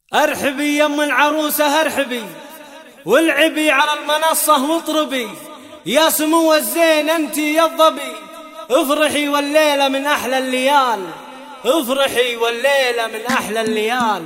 ارحبي يم العروسة ارحبي والعبي على المنصة واطربي، يا سمو الزين انتي يا الظبي، افرحي والليلة من احلى الليال، افرحي والليلة من احلى الليال.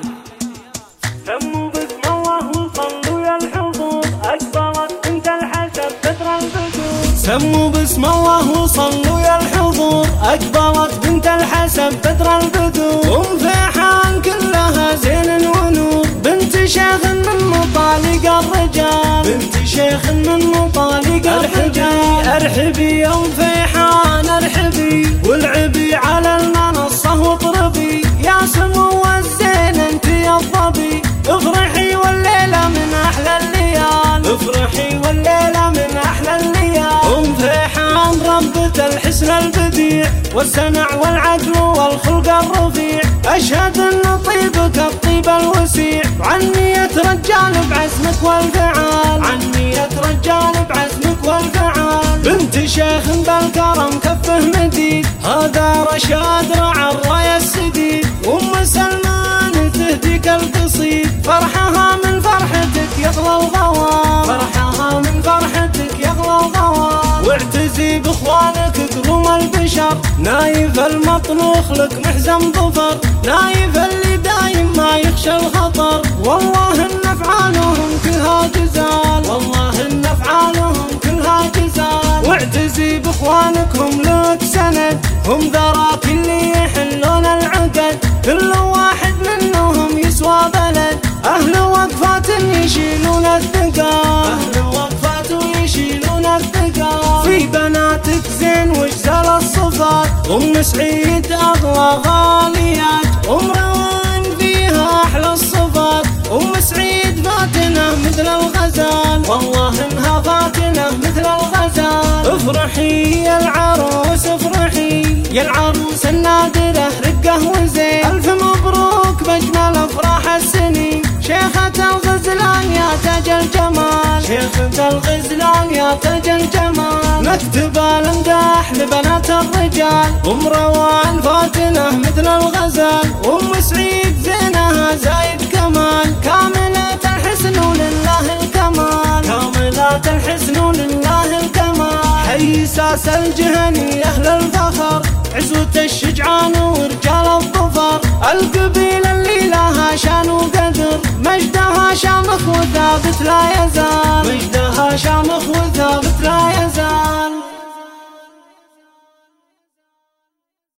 سموا باسم الله وصلوا يا الحضور، اكبرت بنت الحسن بدر البدور. سموا باسم الله وصلوا يا الحضور، اكبرت بنت الحسن بدر البدور. ام فيحان كلها زين ونور، بنت شيخ من مطالق الرجال، بنت شيخ من مطالق الرجال. ارحبي يا ام فيحان ارحبي والعبي على المنصة واطربي، يا سمو الزين انت يا الظبي، افرحي والليلة من احلى الليال، افرحي والليلة من احلى الليال. ام فيحان ربة الحسن البديع والسمع والعدل والخلق الرفيع، اشهد ان طيبك الطيب الوسيع، عن نية رجال بعزمك والفعال، عن نية رجال بعزمك والفعال. بنت شيخ بالكرم كفه مديد، هذا رشاد رعى الراية السديد، ام سلمان تهديك القصيد، فرحها من فرحتك يغلى الغوام، فرحها من فرحتك يغلى الغوام. واعتزي باخوانك كروم البشر، نايف المطنوخ لك محزم ظفر، نايف اللي دايم ما يخشى الخطر، والله ان افعالهم كلها جزال، والله ان افعالهم كلها جزال. واعتزي باخوانك هم لك سند، هم ذراك اللي يحلون العقد، كل واحد منهم يسوى بلد، اهل وقفات يشيلون الثقال، اهل وقفات يشيلون الثقال. في بناتك زين وجزل الصفات، ام سعيد اغلى غاليات، ام روان فيها احلى الصفات، ام سعيد فاتنه مثل الغزال، والله انها فاتنه مثل الغزال. افرحي يا العروس افرحي يا العروس النادرة رقه وزين، الف مبروك باجمل افراح السنين، شيخة الغزلان يا تاج الجمال، شيخة الغزلان يا تاج الجمال. نكتب الامداح لبنات الرجال، ام روان فاتنه مثل الغزال، ام سعيد زينها زايد كمال، كاملة الحسن ولله الكمال، كاملة الحسن ولله الكمال. حي ساس الجهني اهل الفخر، عزوة الشجعان ورجال الظفر، القبيلة اللي لها شان وقدر، مجدها شامخ وثابت لا يزال، مجدها شامخ وثابت لا يزال.